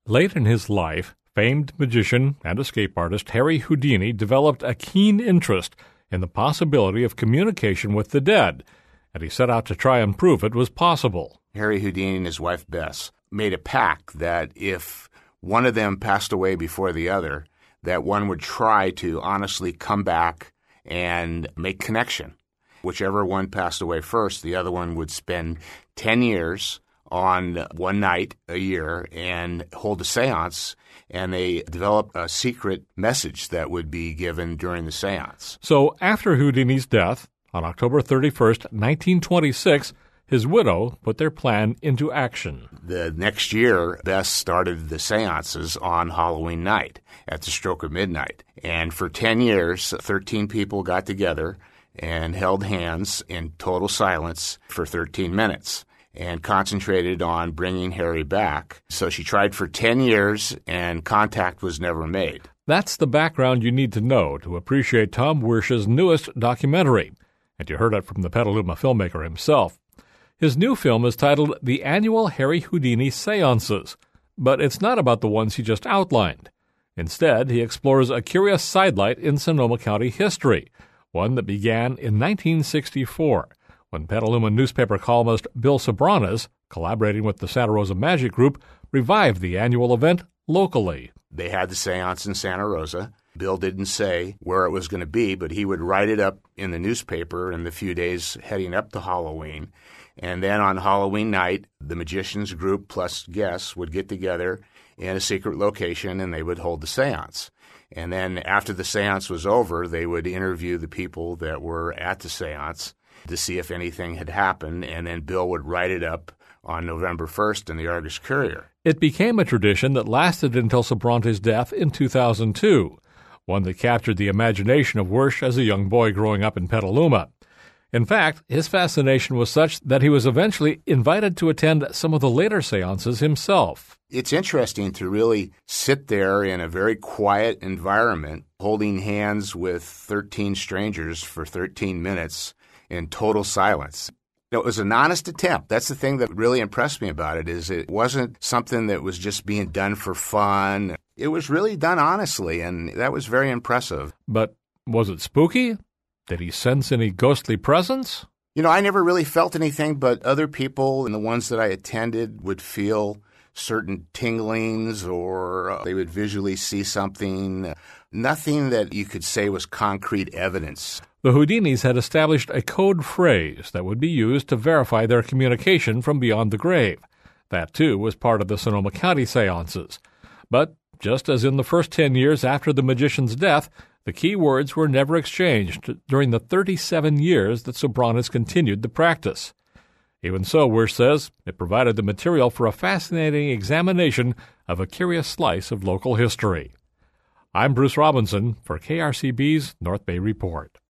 Late in his life, famed magician and escape artist Harry Houdini developed a keen interest in the possibility of communication with the dead, and he set out to try and prove it was possible. Harry Houdini and his wife Bess made a pact that if one of them passed away before the other, that one would try to honestly come back and make connection. Whichever one passed away first, the other one would spend 10 years on one night a year and hold a seance, and they developed a secret message that would be given during the seance. So after Houdini's death, on October 31st, 1926, his widow put their plan into action. The next year, Bess started the seances on Halloween night at the stroke of midnight. And for 10 years, 13 people got together and held hands in total silence for 13 minutes and concentrated on bringing Harry back. So she tried for 10 years, and contact was never made. That's the background you need to know to appreciate Tom Wirsch's newest documentary. And you heard it from the Petaluma filmmaker himself. His new film is titled The Annual Harry Houdini Seances, but it's not about the ones he just outlined. Instead, he explores a curious sidelight in Sonoma County history, one that began in 1964, when Petaluma newspaper columnist Bill Sobranes, collaborating with the Santa Rosa Magic Group, revived the annual event locally. They had the seance in Santa Rosa. Bill didn't say where it was going to be, but he would write it up in the newspaper in the few days heading up to Halloween. And then on Halloween night, the magicians group plus guests would get together in a secret location, and they would hold the seance. And then after the seance was over, they would interview the people that were at the seance to see if anything had happened, and then Bill would write it up on November 1st in the Argus Courier. It became a tradition that lasted until Sobrante's death in 2002, one that captured the imagination of Wirsch as a young boy growing up in Petaluma. In fact, his fascination was such that he was eventually invited to attend some of the later seances himself. It's interesting to really sit there in a very quiet environment, holding hands with 13 strangers for 13 minutes in total silence. It was an honest attempt. That's the thing that really impressed me about it, is it wasn't something that was just being done for fun. It was really done honestly, and that was very impressive. But was it spooky? Did he sense any ghostly presence? I never really felt anything, but other people and the ones that I attended would feel certain tinglings, or they would visually see something. Nothing that you could say was concrete evidence. The Houdinis had established a code phrase that would be used to verify their communication from beyond the grave. That, too, was part of the Sonoma County seances. But just as in the first 10 years after the magician's death, the key words were never exchanged during the 37 years that Sobranes continued the practice. Even so, Wirsch says, it provided the material for a fascinating examination of a curious slice of local history. I'm Bruce Robinson for KRCB's North Bay Report.